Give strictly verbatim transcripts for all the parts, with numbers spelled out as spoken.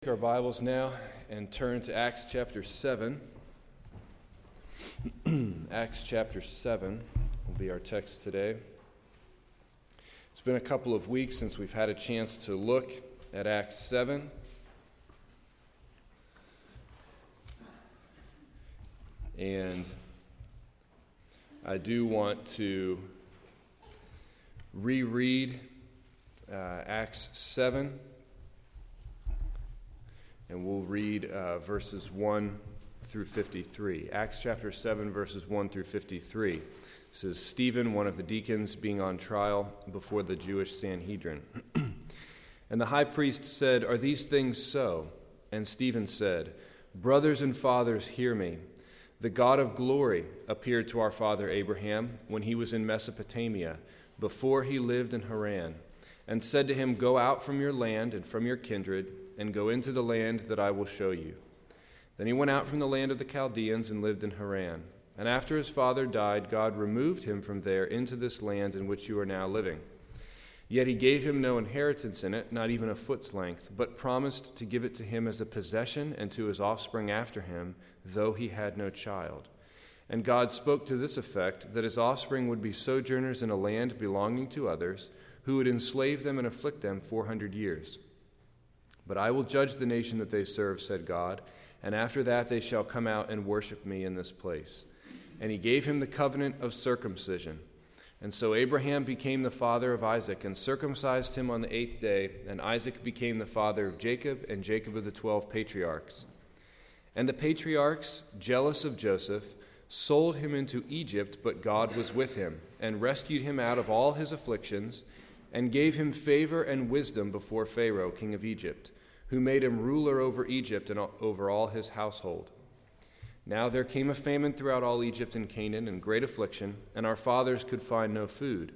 Take our Bibles now and turn to Acts chapter seven. Acts chapter seven will be our text today. It's been a couple of weeks since we've had a chance to look at Acts seven. And I do want to reread uh, Acts seven. And we'll read uh, verses one through fifty-three. Acts chapter seven, verses one through fifty-three. This is Stephen, one of the deacons, being on trial before the Jewish Sanhedrin. And the high priest said, "Are these things so?" And Stephen said, "Brothers and fathers, hear me. The God of glory appeared to our father Abraham when he was in Mesopotamia, before he lived in Haran, and said to him, 'Go out from your land and from your kindred, and go into the land that I will show you.' Then he went out from the land of the Chaldeans and lived in Haran. And after his father died, God removed him from there into this land in which you are now living. Yet he gave him no inheritance in it, not even a foot's length, but promised to give it to him as a possession and to his offspring after him, though he had no child. And God spoke to this effect, that his offspring would be sojourners in a land belonging to others, who would enslave them and afflict them four hundred years. But I will judge the nation that they serve, said God, and after that they shall come out and worship me in this place. And he gave him the covenant of circumcision. And so Abraham became the father of Isaac, and circumcised him on the eighth day, and Isaac became the father of Jacob, and Jacob of the twelve patriarchs. And the patriarchs, jealous of Joseph, sold him into Egypt, but God was with him, and rescued him out of all his afflictions, and gave him favor and wisdom before Pharaoh, king of Egypt, who made him ruler over Egypt and over all his household. Now there came a famine throughout all Egypt and Canaan, and great affliction, and our fathers could find no food.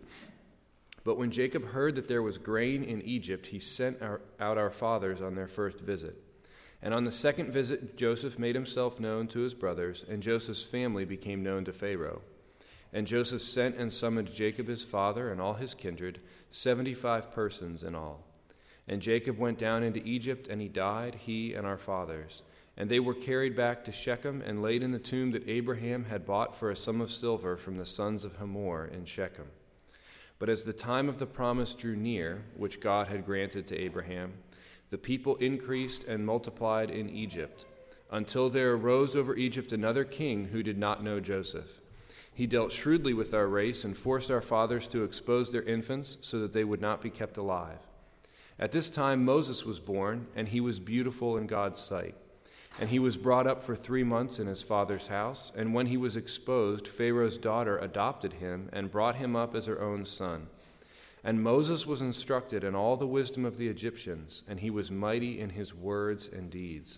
But when Jacob heard that there was grain in Egypt, he sent our, out our fathers on their first visit. And on the second visit, Joseph made himself known to his brothers, and Joseph's family became known to Pharaoh. And Joseph sent and summoned Jacob his father and all his kindred, seventy-five persons in all. And Jacob went down into Egypt, and he died, he and our fathers. And they were carried back to Shechem and laid in the tomb that Abraham had bought for a sum of silver from the sons of Hamor in Shechem. But as the time of the promise drew near, which God had granted to Abraham, the people increased and multiplied in Egypt, until there arose over Egypt another king who did not know Joseph. He dealt shrewdly with our race and forced our fathers to expose their infants so that they would not be kept alive. At this time Moses was born, and he was beautiful in God's sight. And he was brought up for three months in his father's house, and when he was exposed, Pharaoh's daughter adopted him and brought him up as her own son. And Moses was instructed in all the wisdom of the Egyptians, and he was mighty in his words and deeds.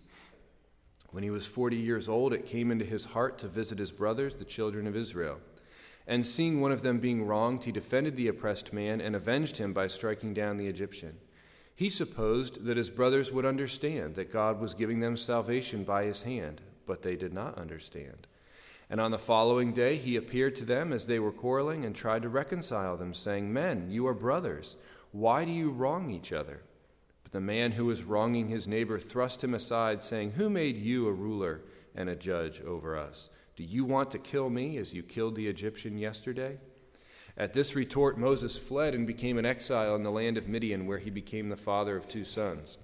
When he was forty years old, it came into his heart to visit his brothers, the children of Israel. And seeing one of them being wronged, he defended the oppressed man and avenged him by striking down the Egyptian. He supposed that his brothers would understand that God was giving them salvation by his hand, but they did not understand. And on the following day he appeared to them as they were quarreling and tried to reconcile them, saying, "Men, you are brothers. Why do you wrong each other?" But the man who was wronging his neighbor thrust him aside, saying, "Who made you a ruler and a judge over us? Do you want to kill me as you killed the Egyptian yesterday?" At this retort, Moses fled and became an exile in the land of Midian, where he became the father of two sons.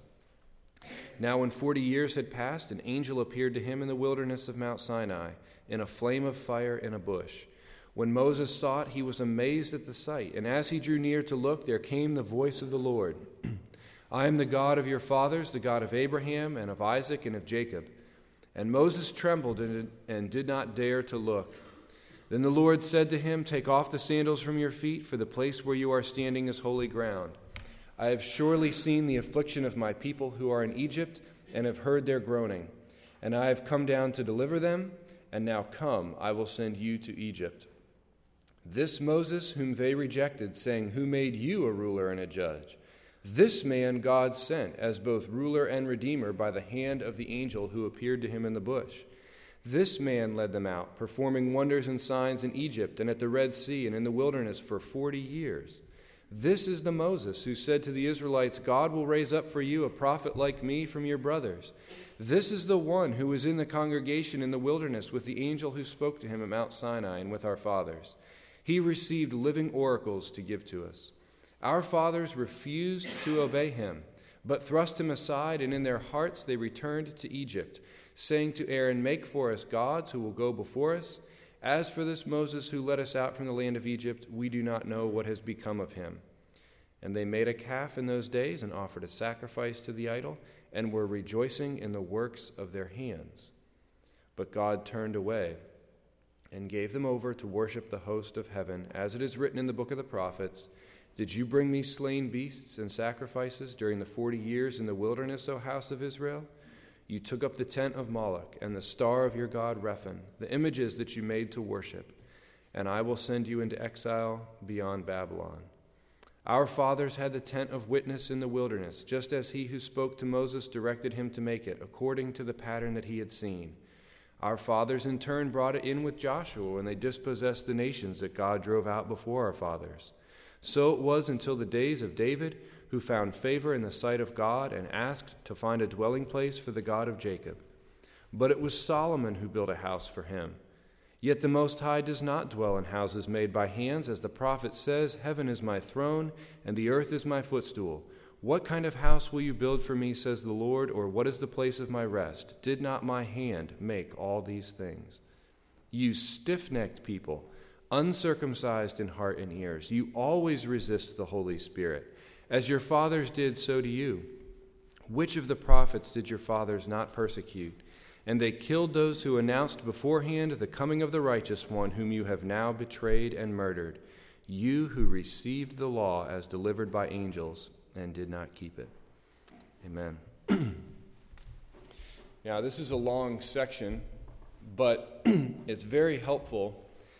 Now when forty years had passed, an angel appeared to him in the wilderness of Mount Sinai, in a flame of fire in a bush. When Moses saw it, he was amazed at the sight, and as he drew near to look, there came the voice of the Lord. "I am the God of your fathers, the God of Abraham and of Isaac and of Jacob." And Moses trembled and did not dare to look. Then the Lord said to him, "Take off the sandals from your feet, for the place where you are standing is holy ground. I have surely seen the affliction of my people who are in Egypt, and have heard their groaning. And I have come down to deliver them, and now come, I will send you to Egypt." This Moses whom they rejected, saying, "Who made you a ruler and a judge?" This man God sent as both ruler and redeemer by the hand of the angel who appeared to him in the bush. This man led them out, performing wonders and signs in Egypt and at the Red Sea and in the wilderness for forty years. This is the Moses who said to the Israelites, God will raise up for you a prophet like me from your brothers. This is the one who was in the congregation in the wilderness with the angel who spoke to him at Mount Sinai and with our fathers. He received living oracles to give to us. Our fathers refused to obey him, but thrust him aside, and in their hearts they returned to Egypt, saying to Aaron, make for us gods who will go before us. As for this Moses who led us out from the land of Egypt, we do not know what has become of him. And they made a calf in those days and offered a sacrifice to the idol, and were rejoicing in the works of their hands. But God turned away and gave them over to worship the host of heaven, as it is written in the book of the prophets, did you bring me slain beasts and sacrifices during the forty years in the wilderness, O house of Israel? You took up the tent of Moloch and the star of your god Rephan, the images that you made to worship, and I will send you into exile beyond Babylon. Our fathers had the tent of witness in the wilderness, just as he who spoke to Moses directed him to make it, according to the pattern that he had seen. Our fathers in turn brought it in with Joshua when they dispossessed the nations that God drove out before our fathers. So it was until the days of David, who found favor in the sight of God and asked to find a dwelling place for the God of Jacob. But it was Solomon who built a house for him. Yet the Most High does not dwell in houses made by hands, as the prophet says, heaven is my throne, and the earth is my footstool. What kind of house will you build for me, says the Lord, or what is the place of my rest? Did not my hand make all these things? You stiff-necked people, uncircumcised in heart and ears, you always resist the Holy Spirit. As your fathers did, so do you. Which of the prophets did your fathers not persecute? And they killed those who announced beforehand the coming of the righteous one, whom you have now betrayed and murdered, you who received the law as delivered by angels and did not keep it. Amen. Now, this is a long section, but it's very helpful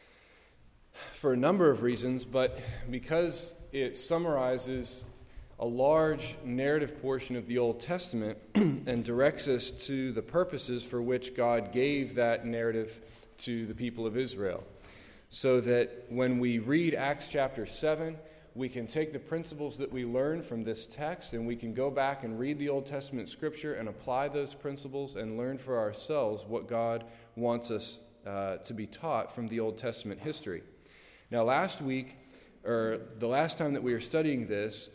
for a number of reasons, but because it summarizes a large narrative portion of the Old Testament and directs us to the purposes for which God gave that narrative to the people of Israel. So that when we read Acts chapter seven, we can take the principles that we learn from this text and we can go back and read the Old Testament scripture and apply those principles and learn for ourselves what God wants us uh, to be taught from the Old Testament history. Now, last week, or the last time that we were studying this,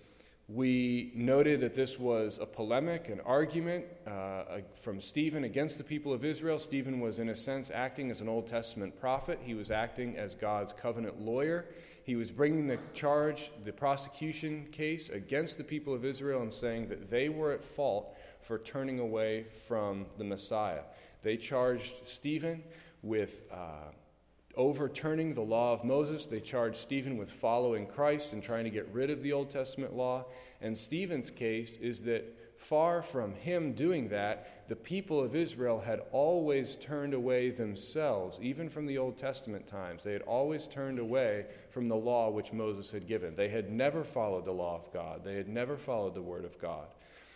we noted that this was a polemic, an argument uh, from Stephen against the people of Israel. Stephen was, in a sense, acting as an Old Testament prophet. He was acting as God's covenant lawyer. He was bringing the charge, the prosecution case against the people of Israel and saying that they were at fault for turning away from the Messiah. They charged Stephen with uh, overturning the law of Moses. They charged Stephen with following Christ and trying to get rid of the Old Testament law. And Stephen's case is that far from him doing that, the people of Israel had always turned away themselves, even from the Old Testament times. They had always turned away from the law which Moses had given. They had never followed the law of God. They had never followed the word of God.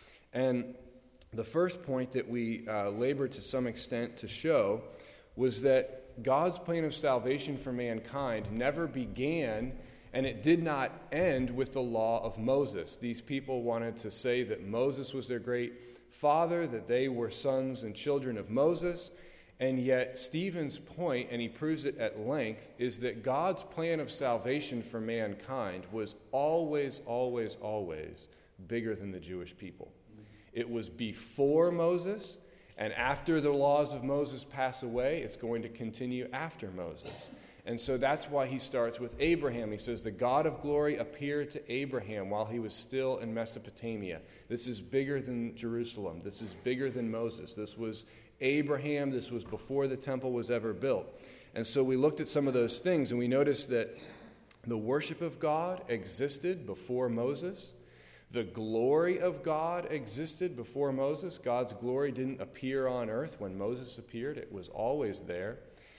And the first point that we uh, labored to some extent to show was that God's plan of salvation for mankind never began and it did not end with the law of Moses. These people wanted to say that Moses was their great father, that they were sons and children of Moses, and yet Stephen's point, and he proves it at length, is that God's plan of salvation for mankind was always, always, always bigger than the Jewish people. It was before Moses, and after the laws of Moses pass away, it's going to continue after Moses. And so that's why he starts with Abraham. He says, the God of glory appeared to Abraham while he was still in Mesopotamia. This is bigger than Jerusalem. This is bigger than Moses. This was Abraham. This was before the temple was ever built. And so we looked at some of those things, and we noticed that the worship of God existed before Moses. The glory of God existed before Moses. God's glory didn't appear on earth when Moses appeared. It was always there.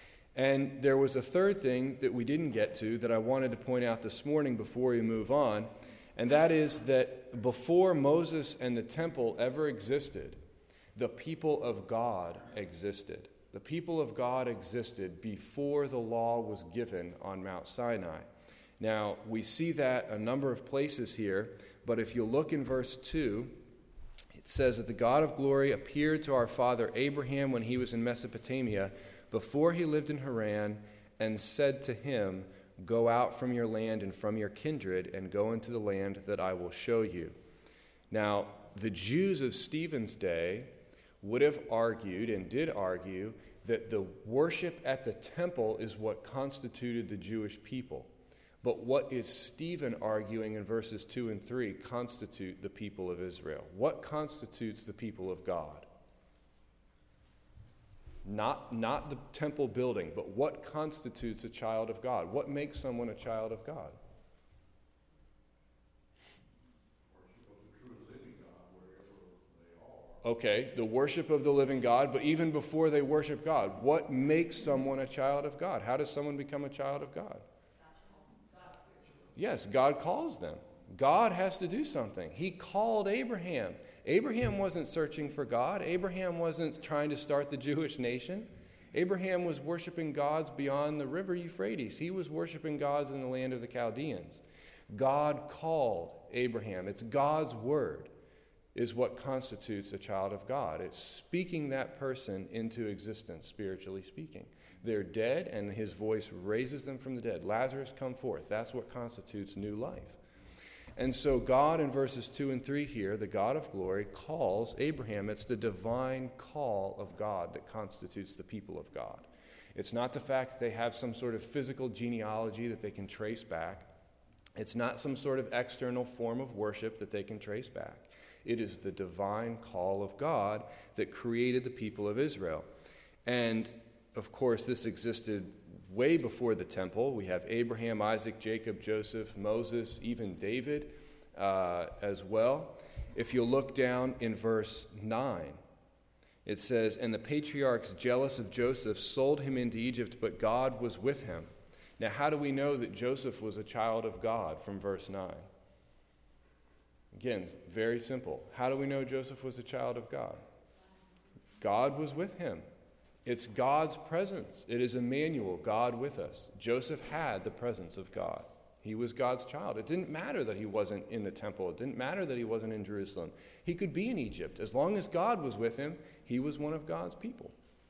And there was a third thing that we didn't get to that I wanted to point out this morning before we move on, and that is that before Moses and the temple ever existed, the people of God existed. The people of God existed before the law was given on Mount Sinai. Now, we see that a number of places here, but if you look in verse two, it says that the God of glory appeared to our father Abraham when he was in Mesopotamia, before he lived in Haran, and said to him, "Go out from your land and from your kindred, and go into the land that I will show you." Now, the Jews of Stephen's day would have argued, and did argue, that the worship at the temple is what constituted the Jewish people. But what is Stephen arguing in verses two and three constitute the people of Israel? What constitutes the people of God? Not, not the temple building, but what constitutes a child of God? What makes someone a child of God? Okay, the worship of the living God, but even before they worship God, what makes someone a child of God? How does someone become a child of God? Yes, God calls them. God has to do something. He called Abraham. Abraham wasn't searching for God. Abraham wasn't trying to start the Jewish nation. Abraham was worshiping gods beyond the river Euphrates. He was worshiping gods in the land of the Chaldeans. God called Abraham. It's God's word is what constitutes a child of God. It's speaking that person into existence, spiritually speaking. They're dead, and his voice raises them from the dead. Lazarus, come forth. That's what constitutes new life. And so God, in verses two and three here, the God of glory, calls Abraham. It's the divine call of God that constitutes the people of God. It's not the fact that they have some sort of physical genealogy that they can trace back. It's not some sort of external form of worship that they can trace back. It is the divine call of God that created the people of Israel. And of course, this existed way before the temple. We have Abraham, Isaac, Jacob, Joseph, Moses, even David uh, as well. If you look down in verse nine, it says, "And the patriarchs, jealous of Joseph, sold him into Egypt, but God was with him." Now, how do we know that Joseph was a child of God from verse nine? Again, very simple. How do we know Joseph was a child of God? God was with him. It's God's presence. It is Emmanuel, God with us. Joseph had the presence of God. He was God's child. It didn't matter that he wasn't in the temple. It didn't matter that he wasn't in Jerusalem. He could be in Egypt. As long as God was with him, he was one of God's people.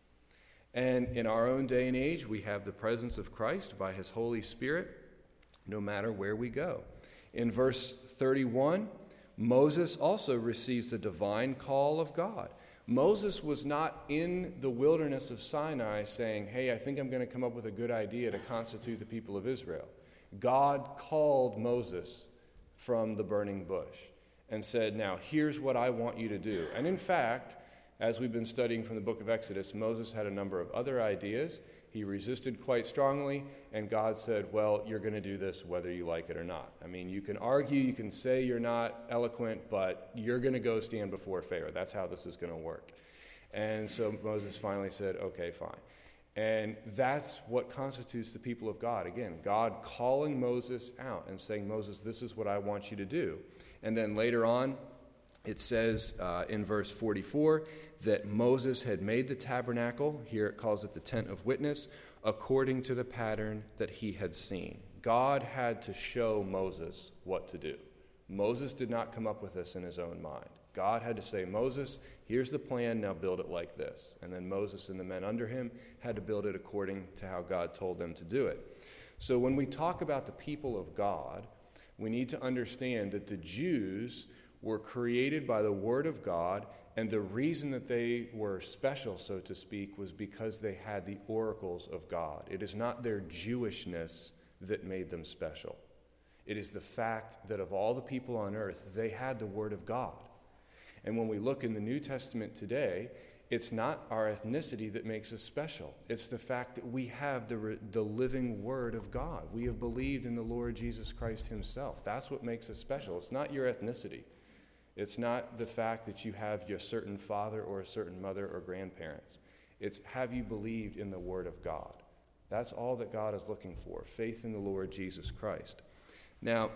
And in our own day and age, we have the presence of Christ by his Holy Spirit, no matter where we go. In verse thirty-one, Moses also receives the divine call of God. Moses was not in the wilderness of Sinai saying, "Hey, I think I'm going to come up with a good idea to constitute the people of Israel." God called Moses from the burning bush and said, "Now, here's what I want you to do." And in fact, as we've been studying from the book of Exodus, Moses had a number of other ideas. He resisted quite strongly, and God said, "Well, you're going to do this whether you like it or not." I mean, you can argue, you can say you're not eloquent, but you're going to go stand before Pharaoh. That's how this is going to work. And so Moses finally said, "Okay, fine." And that's what constitutes the people of God. Again, God calling Moses out and saying, "Moses, this is what I want you to do." And then later on, it says uh, in verse forty-four that Moses had made the tabernacle, here it calls it the tent of witness, according to the pattern that he had seen. God had to show Moses what to do. Moses did not come up with this in his own mind. God had to say, "Moses, here's the plan, now build it like this." And then Moses and the men under him had to build it according to how God told them to do it. So when we talk about the people of God, we need to understand that the Jews were created by the Word of God, and the reason that they were special, so to speak, was because they had the oracles of God. It is not their Jewishness that made them special. It is the fact that of all the people on earth, they had the Word of God. And when we look in the New Testament today, it's not our ethnicity that makes us special. It's the fact that we have the, the living Word of God. We have believed in the Lord Jesus Christ himself. That's what makes us special. It's not your ethnicity. It's not the fact that you have your certain father or a certain mother or grandparents. It's, have you believed in the Word of God? That's all that God is looking for, faith in the Lord Jesus Christ. Now,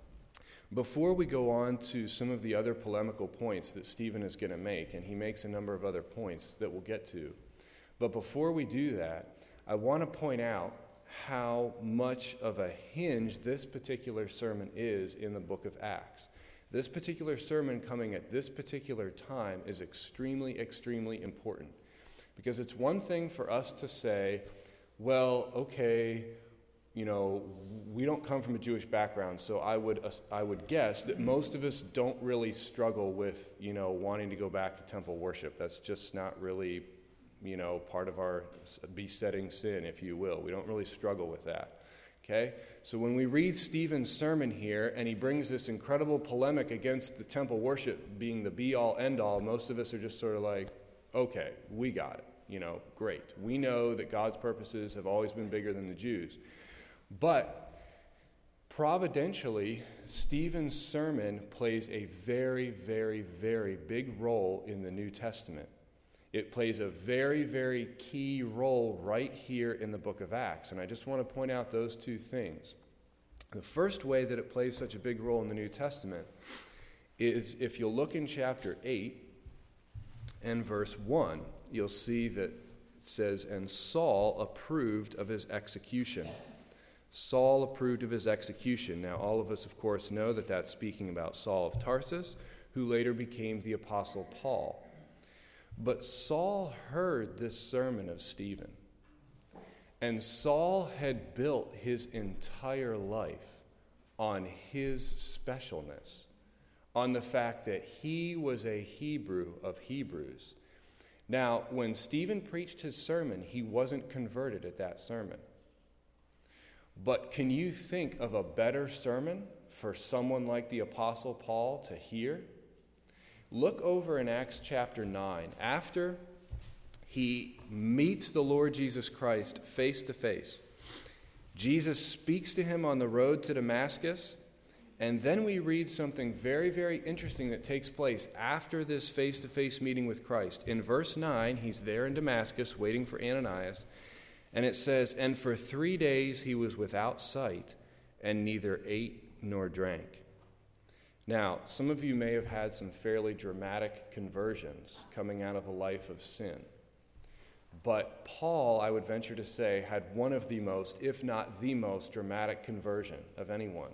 before we go on to some of the other polemical points that Stephen is going to make, and he makes a number of other points that we'll get to, but before we do that, I want to point out how much of a hinge this particular sermon is in the book of Acts. This particular sermon coming at this particular time is extremely, extremely important. Because it's one thing for us to say, well, okay, you know, we don't come from a Jewish background, so I would uh, I would guess that most of us don't really struggle with, you know, wanting to go back to temple worship. That's just not really, you know, part of our besetting sin, if you will. We don't really struggle with that. Okay? So when we read Stephen's sermon here, and he brings this incredible polemic against the temple worship being the be-all, end-all, most of us are just sort of like, okay, we got it. You know, great. We know that God's purposes have always been bigger than the Jews. But providentially, Stephen's sermon plays a very, very, very big role in the New Testament. It plays a very, very key role right here in the book of Acts. And I just want to point out those two things. The first way that it plays such a big role in the New Testament is if you'll look in chapter eight and verse one, you'll see that it says, and Saul approved of his execution. Saul approved of his execution. Now, all of us, of course, know that that's speaking about Saul of Tarsus, who later became the Apostle Paul. But Saul heard this sermon of Stephen, and Saul had built his entire life on his specialness, on the fact that he was a Hebrew of Hebrews. Now, when Stephen preached his sermon, he wasn't converted at that sermon. But can you think of a better sermon for someone like the Apostle Paul to hear? Look over in Acts chapter nine. After he meets the Lord Jesus Christ face to face, Jesus speaks to him on the road to Damascus, and then we read something very, very interesting that takes place after this face-to-face meeting with Christ. In verse nine, he's there in Damascus waiting for Ananias, and it says, and for three days he was without sight, and neither ate nor drank. Now, some of you may have had some fairly dramatic conversions coming out of a life of sin. But Paul, I would venture to say, had one of the most, if not the most, dramatic conversion of anyone.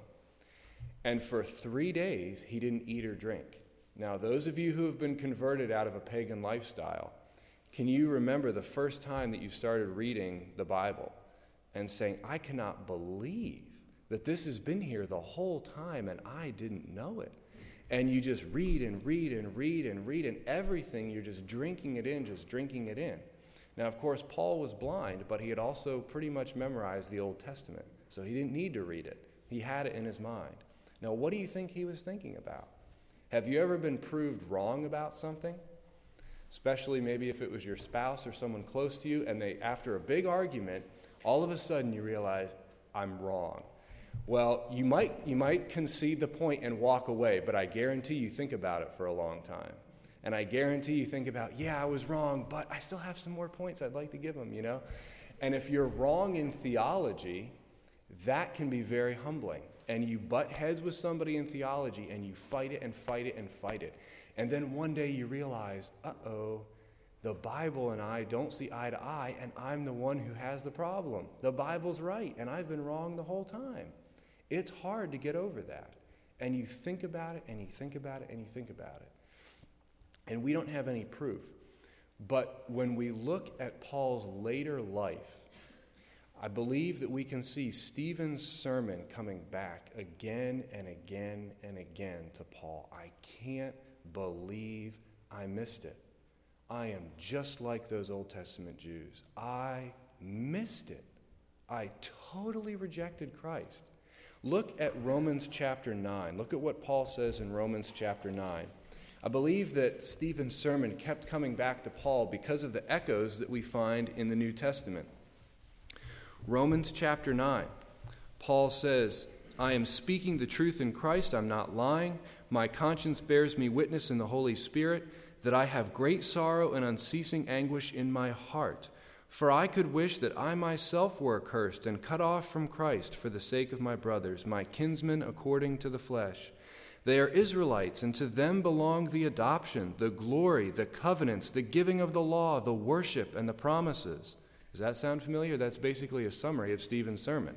And for three days, he didn't eat or drink. Now, those of you who have been converted out of a pagan lifestyle, can you remember the first time that you started reading the Bible and saying, I cannot believe that this has been here the whole time and I didn't know it? And you just read and read and read and read, and everything, you're just drinking it in, just drinking it in. Now, of course, Paul was blind, but he had also pretty much memorized the Old Testament, so he didn't need to read it. He had it in his mind. Now, what do you think he was thinking about? Have you ever been proved wrong about something? Especially maybe if it was your spouse or someone close to you, and they, after a big argument, all of a sudden you realize, I'm wrong. Well, you might you might concede the point and walk away, but I guarantee you think about it for a long time. And I guarantee you think about, yeah, I was wrong, but I still have some more points I'd like to give them, you know? And if you're wrong in theology, that can be very humbling. And you butt heads with somebody in theology, and you fight it and fight it and fight it. And then one day you realize, uh-oh, the Bible and I don't see eye to eye, and I'm the one who has the problem. The Bible's right, and I've been wrong the whole time. It's hard to get over that. And you think about it, and you think about it, and you think about it. And we don't have any proof. But when we look at Paul's later life, I believe that we can see Stephen's sermon coming back again and again and again to Paul. I can't believe I missed it. I am just like those Old Testament Jews. I missed it. I totally rejected Christ. Look at Romans chapter nine. Look at what Paul says in Romans chapter nine. I believe that Stephen's sermon kept coming back to Paul because of the echoes that we find in the New Testament. Romans chapter nine, Paul says, I am speaking the truth in Christ, I'm not lying. My conscience bears me witness in the Holy Spirit that I have great sorrow and unceasing anguish in my heart. For I could wish that I myself were accursed and cut off from Christ for the sake of my brothers, my kinsmen according to the flesh. They are Israelites, and to them belong the adoption, the glory, the covenants, the giving of the law, the worship, and the promises. Does that sound familiar? That's basically a summary of Stephen's sermon.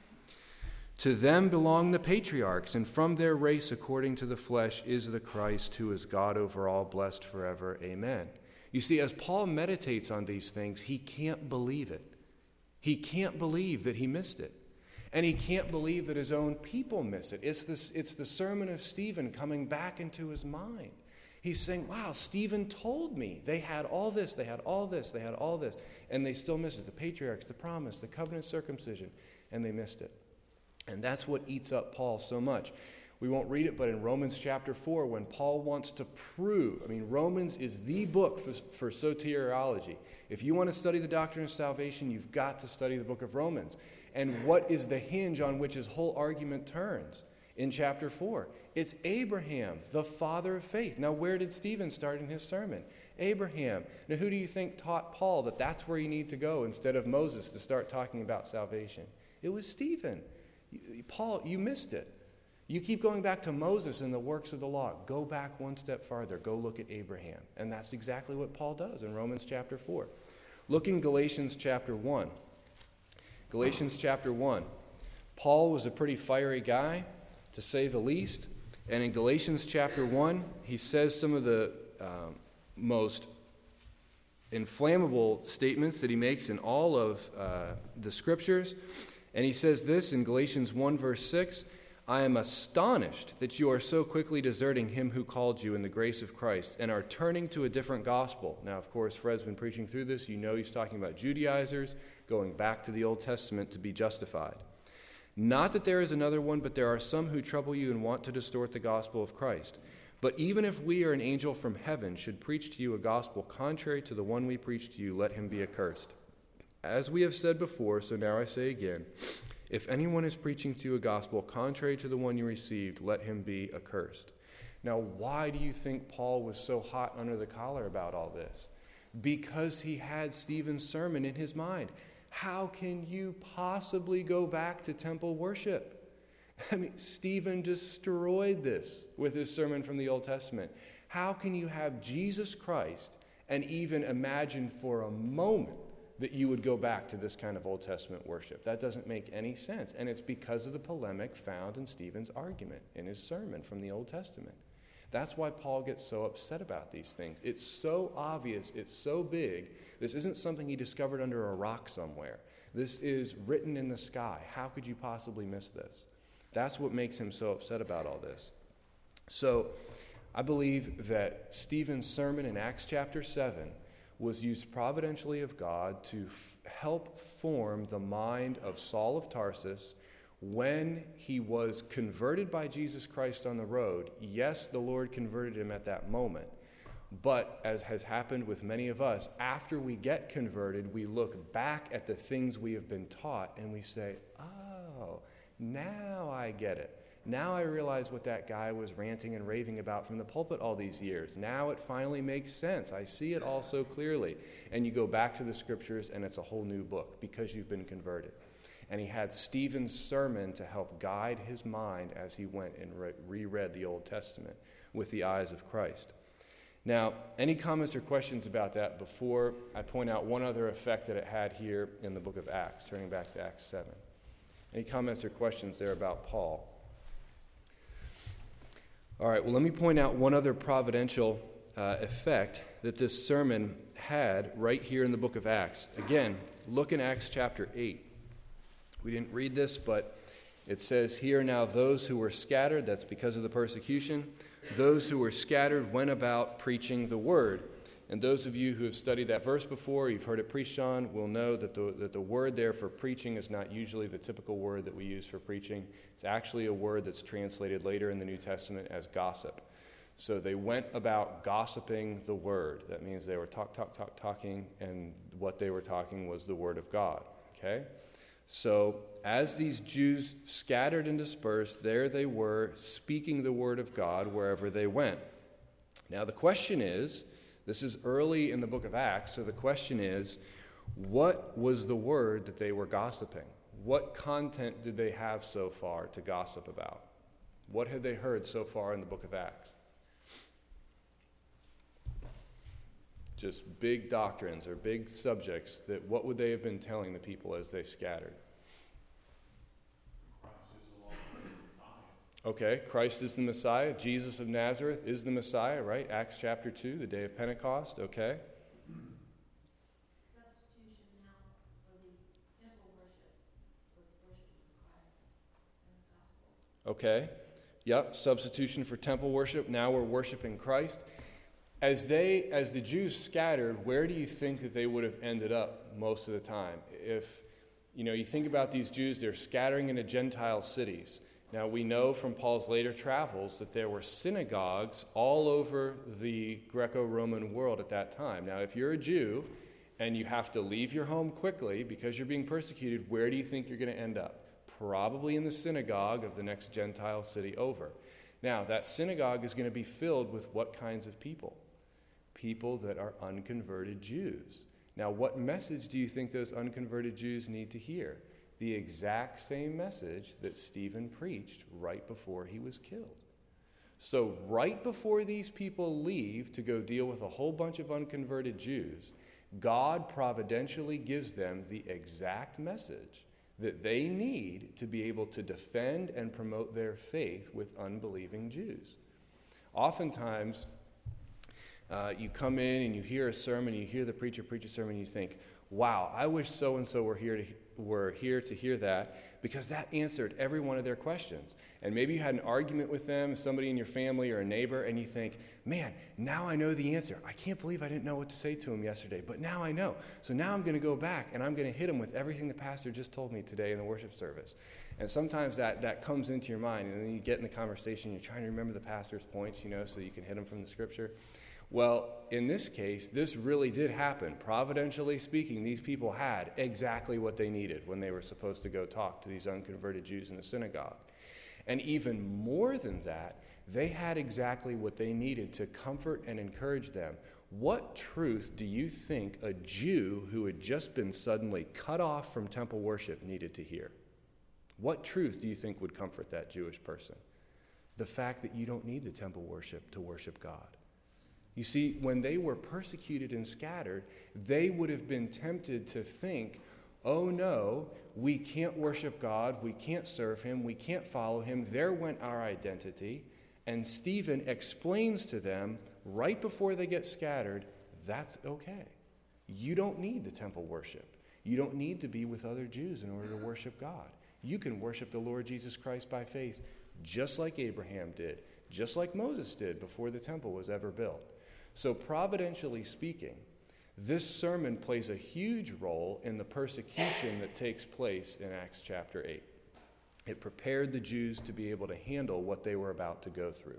To them belong the patriarchs, and from their race, according to the flesh, is the Christ, who is God over all, blessed forever. Amen. You see, as Paul meditates on these things, he can't believe it. He can't believe that he missed it. And he can't believe that his own people miss it. It's, this, it's the sermon of Stephen coming back into his mind. He's saying, wow, Stephen told me they had all this, they had all this, they had all this, and they still missed it. The patriarchs, the promise, the covenant circumcision, and they missed it. And that's what eats up Paul so much. We won't read it, but in Romans chapter four, when Paul wants to prove, I mean, Romans is the book for, for soteriology. If you want to study the doctrine of salvation, you've got to study the book of Romans. And what is the hinge on which his whole argument turns in chapter four? It's Abraham, the father of faith. Now, where did Stephen start in his sermon? Abraham. Now, who do you think taught Paul that that's where you need to go instead of Moses to start talking about salvation? It was Stephen. Paul, you missed it. You keep going back to Moses and the works of the law. Go back one step farther. Go look at Abraham. And that's exactly what Paul does in Romans chapter four. Look in Galatians chapter one. Galatians chapter one. Paul was a pretty fiery guy, to say the least. And in Galatians chapter one, he says some of the um, most inflammable statements that he makes in all of uh, the scriptures. And he says this in Galatians one, verse six, I am astonished that you are so quickly deserting him who called you in the grace of Christ and are turning to a different gospel. Now, of course, Fred's been preaching through this. You know he's talking about Judaizers going back to the Old Testament to be justified. Not that there is another one, but there are some who trouble you and want to distort the gospel of Christ. But even if we or an angel from heaven should preach to you a gospel contrary to the one we preach to you, let him be accursed. As we have said before, so now I say again, if anyone is preaching to you a gospel contrary to the one you received, let him be accursed. Now, why do you think Paul was so hot under the collar about all this? Because he had Stephen's sermon in his mind. How can you possibly go back to temple worship? I mean, Stephen destroyed this with his sermon from the Old Testament. How can you have Jesus Christ and even imagine for a moment that you would go back to this kind of Old Testament worship? That doesn't make any sense. And it's because of the polemic found in Stephen's argument in his sermon from the Old Testament. That's why Paul gets so upset about these things. It's so obvious, it's so big. This isn't something he discovered under a rock somewhere. This is written in the sky. How could you possibly miss this? That's what makes him so upset about all this. So I believe that Stephen's sermon in Acts chapter seven was used providentially of God to f- help form the mind of Saul of Tarsus when he was converted by Jesus Christ on the road. Yes, the Lord converted him at that moment. But as has happened with many of us, after we get converted, we look back at the things we have been taught and we say, oh, now I get it. Now I realize what that guy was ranting and raving about from the pulpit all these years. Now it finally makes sense. I see it all so clearly. And you go back to the scriptures and it's a whole new book because you've been converted. And he had Stephen's sermon to help guide his mind as he went and re- reread the Old Testament with the eyes of Christ. Now, any comments or questions about that before I point out one other effect that it had here in the book of Acts, turning back to Acts seven? Any comments or questions there about Paul? All right, well, let me point out one other providential uh, effect that this sermon had right here in the book of Acts. Again, look in Acts chapter eight. We didn't read this, but it says here, now those who were scattered, that's because of the persecution, those who were scattered went about preaching the word. And those of you who have studied that verse before, you've heard it preached on, will know that the, that the word there for preaching is not usually the typical word that we use for preaching. It's actually a word that's translated later in the New Testament as gossip. So they went about gossiping the word. That means they were talk, talk, talk, talking, and what they were talking was the word of God. Okay? So as these Jews scattered and dispersed, there they were speaking the word of God wherever they went. Now the question is, this is early in the book of Acts, so the question is, what was the word that they were gossiping? What content did they have so far to gossip about? What had they heard so far in the book of Acts? just big doctrines or big subjects, that what would they have been telling the people as they scattered? Okay, Christ is the Messiah. Jesus of Nazareth is the Messiah, right? Acts chapter two, the day of Pentecost, okay. Substitution now for the temple worship was worshiping Christ and the gospel. Okay, yep, substitution for temple worship. Now we're worshiping Christ. As they, as the Jews scattered, where do you think that they would have ended up most of the time? If, you know, you think about these Jews, they're scattering into Gentile cities. Now, we know from Paul's later travels that there were synagogues all over the Greco-Roman world at that time. Now, if you're a Jew and you have to leave your home quickly because you're being persecuted, where do you think you're going to end up? Probably in the synagogue of the next Gentile city over. Now, that synagogue is going to be filled with what kinds of people? People that are unconverted Jews. Now, what message do you think those unconverted Jews need to hear? The exact same message that Stephen preached right before he was killed. So right before these people leave to go deal with a whole bunch of unconverted Jews, God providentially gives them the exact message that they need to be able to defend and promote their faith with unbelieving Jews. Oftentimes, uh, you come in and you hear a sermon, you hear the preacher preach a sermon, and you think, wow, I wish so-and-so were here to were here to hear that, because that answered every one of their questions. And maybe you had an argument with them, somebody in your family or a neighbor, and you think, man, now I know the answer. I can't believe I didn't know what to say to him yesterday, but now I know. So now I'm going to go back, and I'm going to hit him with everything the pastor just told me today in the worship service. And sometimes that, that comes into your mind, and then you get in the conversation, you're trying to remember the pastor's points, you know, so you can hit him from the scripture. Well, in this case, this really did happen. Providentially speaking, these people had exactly what they needed when they were supposed to go talk to these unconverted Jews in the synagogue. And even more than that, they had exactly what they needed to comfort and encourage them. What truth do you think a Jew who had just been suddenly cut off from temple worship needed to hear? What truth do you think would comfort that Jewish person? The fact that you don't need the temple worship to worship God. You see, when they were persecuted and scattered, they would have been tempted to think, oh no, we can't worship God, we can't serve him, we can't follow him, there went our identity. And Stephen explains to them, right before they get scattered, that's okay. You don't need the temple worship. You don't need to be with other Jews in order to worship God. You can worship the Lord Jesus Christ by faith, just like Abraham did, just like Moses did before the temple was ever built. So providentially speaking, this sermon plays a huge role in the persecution that takes place in Acts chapter eight. It prepared the Jews to be able to handle what they were about to go through.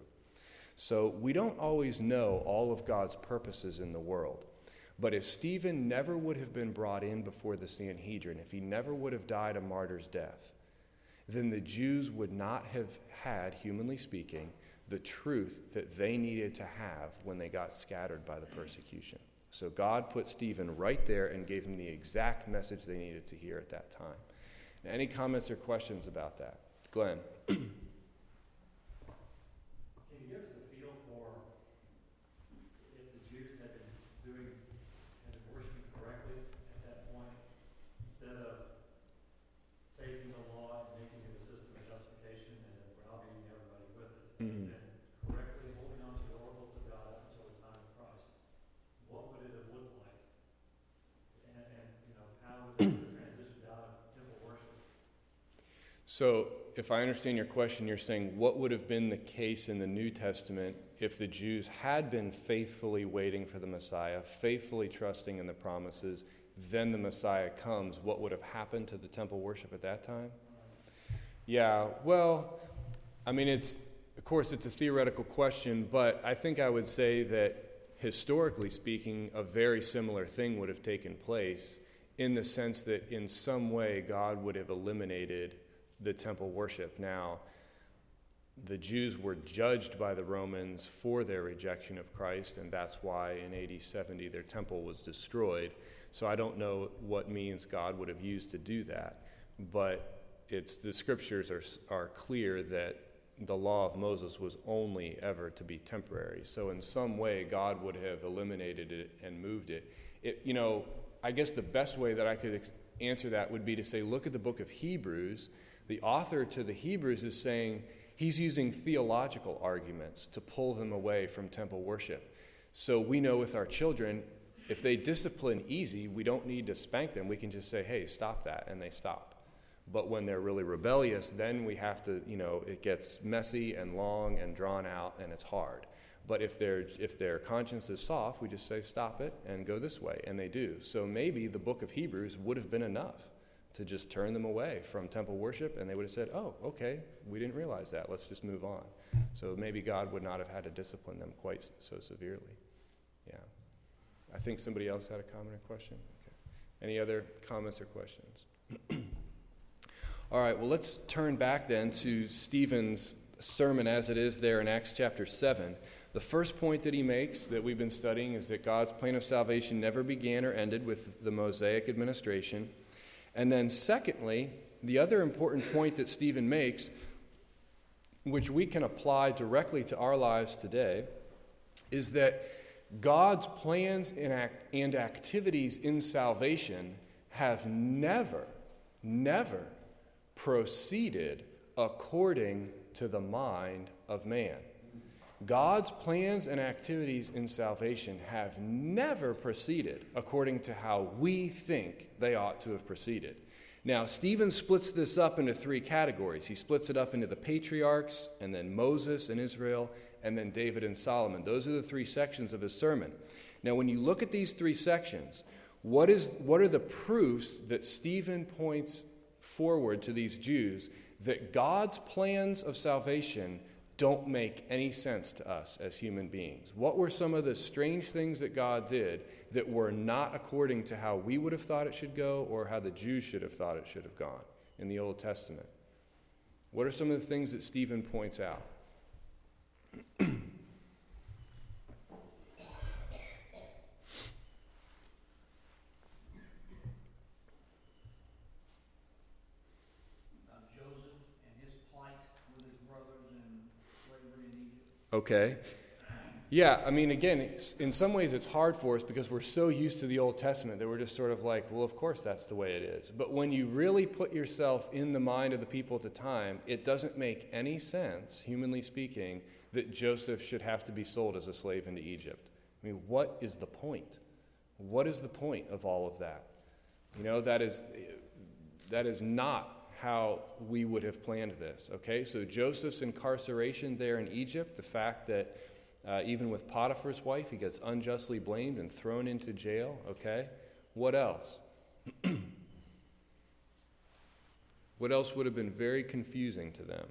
So we don't always know all of God's purposes in the world. But if Stephen never would have been brought in before the Sanhedrin, if he never would have died a martyr's death, then the Jews would not have had, humanly speaking, the truth that they needed to have when they got scattered by the persecution. So God put Stephen right there and gave him the exact message they needed to hear at that time. Now, any comments or questions about that? Glenn? Can you give us a feel for if the Jews had been doing, had been worshiping correctly at that point, instead of taking the law and making it a system of justification and then browbeating everybody with it, Mm-hmm. and correctly holding on to the oracles of God up until the time of Christ? What would it have looked like? And, and you know, how would it have transitioned out of temple worship? So, if I understand your question, you're saying what would have been the case in the New Testament if the Jews had been faithfully waiting for the Messiah, faithfully trusting in the promises, then the Messiah comes, what would have happened to the temple worship at that time? Yeah, well, I mean, it's, of course, it's a theoretical question, but I think I would say that historically speaking, a very similar thing would have taken place in the sense that in some way God would have eliminated the temple worship. Now, the Jews were judged by the Romans for their rejection of Christ, and that's why in A D seventy their temple was destroyed. So I don't know what means God would have used to do that, but it's the scriptures are are clear that the law of Moses was only ever to be temporary. So in some way, God would have eliminated it and moved it. It, you know, I guess the best way that I could ex- answer that would be to say, look at the book of Hebrews. The author to the Hebrews is saying he's using theological arguments to pull them away from temple worship. So we know with our children, if they discipline easy, we don't need to spank them. We can just say, hey, stop that, and they stop. But when they're really rebellious, then we have to, you know, it gets messy and long and drawn out, and it's hard. But if their if their conscience is soft, we just say, stop it and go this way, and they do. So maybe the book of Hebrews would have been enough to just turn them away from temple worship, and they would have said, oh, okay, we didn't realize that. Let's just move on. So maybe God would not have had to discipline them quite so severely. Yeah. I think somebody else had a comment or question. Okay. Any other comments or questions? All right, well, let's turn back then to Stephen's sermon as it is there in Acts chapter seven. The first point that he makes that we've been studying is that God's plan of salvation never began or ended with the Mosaic administration. And then secondly, the other important point that Stephen makes, which we can apply directly to our lives today, is that God's plans and, act- and activities in salvation have never, never proceeded according to the mind of man. God's plans and activities in salvation have never proceeded according to how we think they ought to have proceeded. Now, Stephen splits this up into three categories. He splits it up into the patriarchs, and then Moses and Israel, and then David and Solomon. Those are the three sections of his sermon. Now, when you look at these three sections, what is what are the proofs that Stephen points forward to these Jews that God's plans of salvation don't make any sense to us as human beings? What were some of the strange things that God did that were not according to how we would have thought it should go or how the Jews should have thought it should have gone in the Old Testament? What are some of the things that Stephen points out? Okay. Yeah, I mean, again, it's, in some ways it's hard for us because we're so used to the Old Testament that we're just sort of like, well, of course that's the way it is. But when you really put yourself in the mind of the people at the time, it doesn't make any sense, humanly speaking, that Joseph should have to be sold as a slave into Egypt. I mean, what is the point? What is the point of all of that? You know, that is that is not how we would have planned this, okay? So Joseph's incarceration there in Egypt, the fact that uh, even with Potiphar's wife, he gets unjustly blamed and thrown into jail, okay? What else? What else would have been very confusing to them?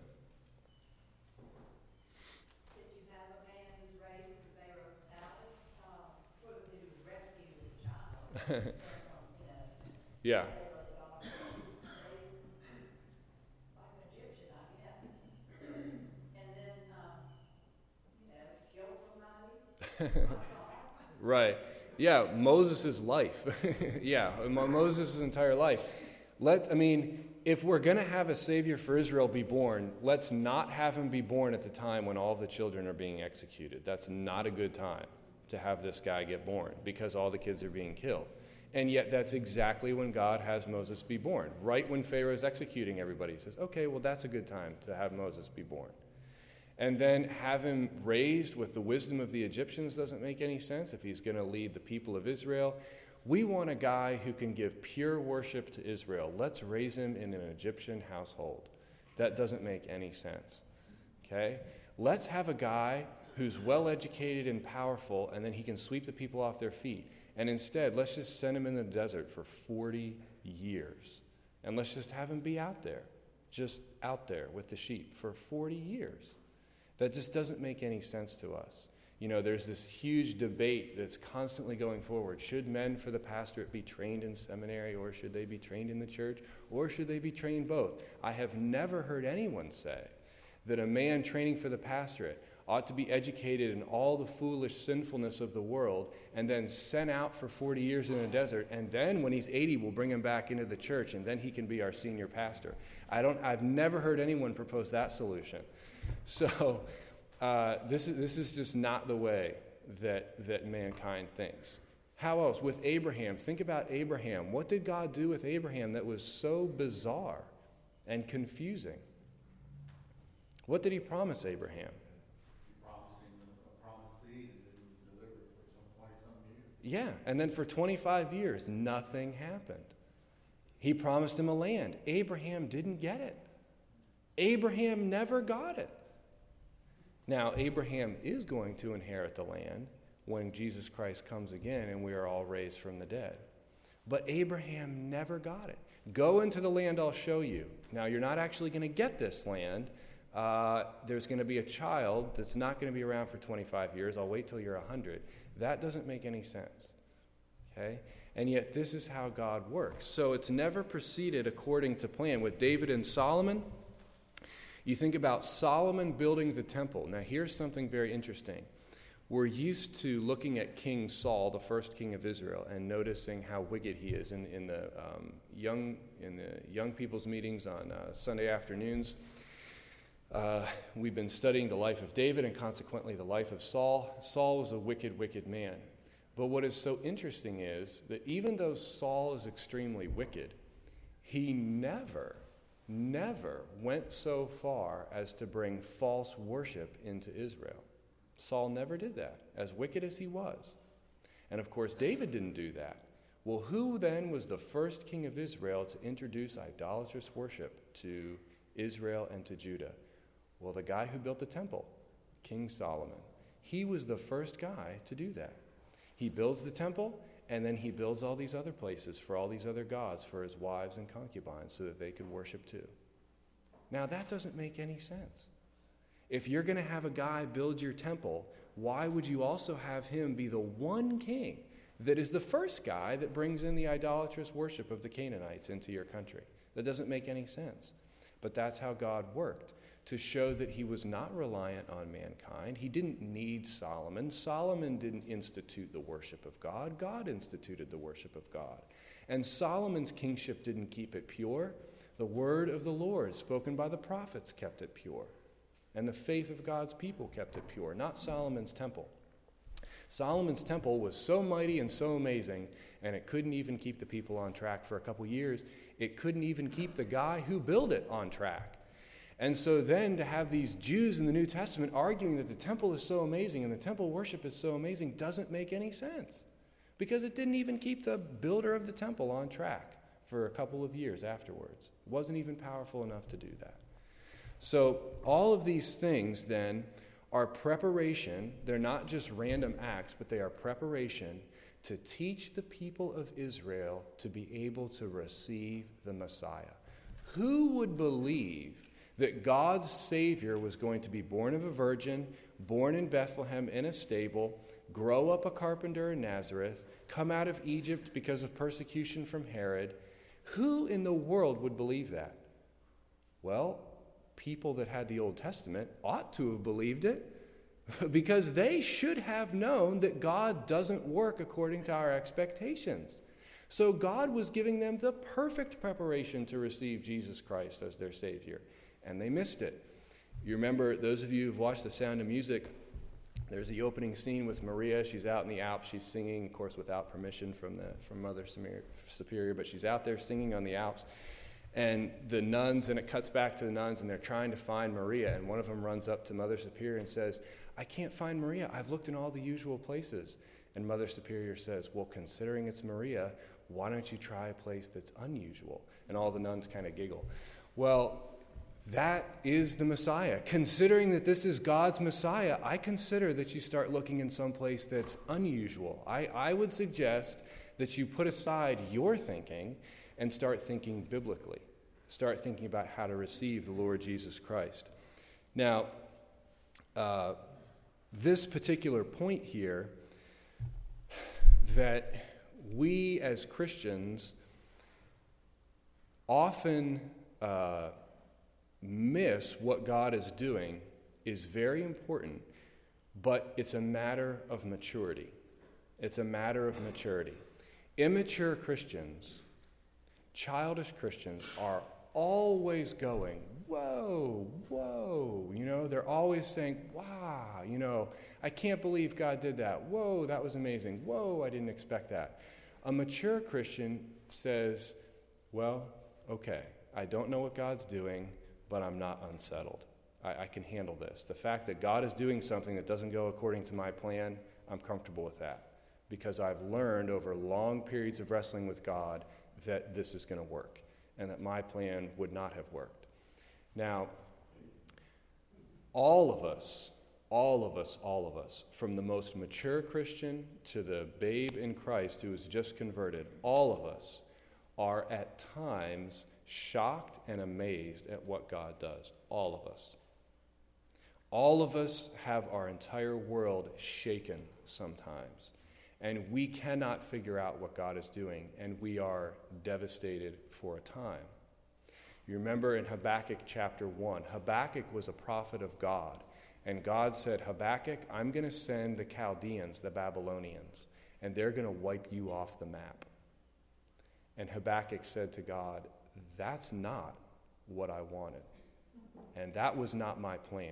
That you have a man who's raised in Pharaoh's palace, uh, whether he was rescued as a child, you know, Yeah. Right. Yeah, Moses' life. yeah, Moses' entire life. Let I mean, if we're going to have a Savior for Israel be born, let's not have him be born at the time when all the children are being executed. That's not a good time to have this guy get born because all the kids are being killed. And yet that's exactly when God has Moses be born. Right when Pharaoh's executing everybody, he says, okay, well, that's a good time to have Moses be born. And then have him raised with the wisdom of the Egyptians doesn't make any sense if he's going to lead the people of Israel. We want a guy who can give pure worship to Israel. Let's raise him in an Egyptian household. That doesn't make any sense. Okay? Let's have a guy who's well-educated and powerful, and then he can sweep the people off their feet. And instead, let's just send him in the desert for forty years. And let's just have him be out there, just out there with the sheep for forty years. That just doesn't make any sense to us. You know, there's this huge debate that's constantly going forward. Should men for the pastorate be trained in seminary, or should they be trained in the church, or should they be trained both? I have never heard anyone say that a man training for the pastorate ought to be educated in all the foolish sinfulness of the world and then sent out for forty years in the desert, and then when he's eighty, we'll bring him back into the church, and then he can be our senior pastor. I don't, I've never heard anyone propose that solution. So uh, this is this is just not the way that that mankind thinks. How else? With Abraham, think about Abraham. What did God do with Abraham that was so bizarre and confusing? What did he promise Abraham? He promised him a promised seed that he would deliver for some twenty-some years. Yeah, and then for twenty-five years, nothing happened. He promised him a land. Abraham didn't get it. Abraham never got it. Now, Abraham is going to inherit the land when Jesus Christ comes again and we are all raised from the dead. But Abraham never got it. Go into the land I'll show you. Now, you're not actually going to get this land. Uh, there's going to be a child that's not going to be around for twenty-five years. I'll wait till you're one hundred. That doesn't make any sense. Okay? And yet this is how God works. So it's never proceeded according to plan. With David and Solomon, you think about Solomon building the temple. Now here's something very interesting. We're used to looking at King Saul, the first king of Israel, and noticing how wicked he is. In, in, the, um, young, in the young people's meetings on uh, Sunday afternoons, uh, we've been studying the life of David and consequently the life of Saul. Saul was a wicked, wicked man. But what is so interesting is that even though Saul is extremely wicked, he never, never went so far as to bring false worship into Israel. Saul never did that, as wicked as he was. And of course, David didn't do that. Well, who then was the first king of Israel to introduce idolatrous worship to Israel and to Judah? Well, the guy who built the temple, King Solomon. He was the first guy to do that. He builds the temple, and then he builds all these other places for all these other gods, for his wives and concubines, so that they could worship too. Now, that doesn't make any sense. If you're going to have a guy build your temple, why would you also have him be the one king that is the first guy that brings in the idolatrous worship of the Canaanites into your country? That doesn't make any sense. But that's how God worked, to show that he was not reliant on mankind. He didn't need Solomon. Solomon didn't institute the worship of God. God instituted the worship of God. And Solomon's kingship didn't keep it pure. The word of the Lord, spoken by the prophets, kept it pure. And the faith of God's people kept it pure, not Solomon's temple. Solomon's temple was so mighty and so amazing, and it couldn't even keep the people on track for a couple years. It couldn't even keep the guy who built it on track. And so then to have these Jews in the New Testament arguing that the temple is so amazing and the temple worship is so amazing doesn't make any sense, because it didn't even keep the builder of the temple on track for a couple of years afterwards. It wasn't even powerful enough to do that. So all of these things then are preparation. They're not just random acts, but they are preparation to teach the people of Israel to be able to receive the Messiah. Who would believe that God's Savior was going to be born of a virgin, born in Bethlehem in a stable, grow up a carpenter in Nazareth, come out of Egypt because of persecution from Herod? Who in the world would believe that? Well, people that had the Old Testament ought to have believed it, because they should have known that God doesn't work according to our expectations. So God was giving them the perfect preparation to receive Jesus Christ as their Savior, and they missed it. You remember, those of you who've watched The Sound of Music, there's the opening scene with Maria. She's out in the Alps. She's singing, of course, without permission from the from Mother Superior, but she's out there singing on the Alps. And the nuns, and it cuts back to the nuns, and they're trying to find Maria. And one of them runs up to Mother Superior and says, "I can't find Maria. I've looked in all the usual places." And Mother Superior says, "Well, considering it's Maria, why don't you try a place that's unusual?" And all the nuns kind of giggle. Well, that is the Messiah. Considering that this is God's Messiah, I consider that you start looking in some place that's unusual. I, I would suggest that you put aside your thinking and start thinking biblically. Start thinking about how to receive the Lord Jesus Christ. Now, uh, this particular point here, that we as Christians often uh, miss what God is doing, is very important, but it's a matter of maturity. It's a matter of maturity. Immature Christians, childish Christians, are always going, whoa, whoa, you know, they're always saying, wow, you know, I can't believe God did that. Whoa, that was amazing. Whoa, I didn't expect that. A mature Christian says, well, okay, I don't know what God's doing, but I'm not unsettled. I, I can handle this. The fact that God is doing something that doesn't go according to my plan, I'm comfortable with that, because I've learned over long periods of wrestling with God that this is going to work and that my plan would not have worked. Now, all of us, all of us, all of us, from the most mature Christian to the babe in Christ who is just converted, all of us are at times shocked and amazed at what God does. All of us. All of us have our entire world shaken sometimes, and we cannot figure out what God is doing, and we are devastated for a time. You remember in Habakkuk chapter one, Habakkuk was a prophet of God, and God said, Habakkuk, I'm going to send the Chaldeans, the Babylonians, and they're going to wipe you off the map. And Habakkuk said to God, that's not what I wanted, and that was not my plan.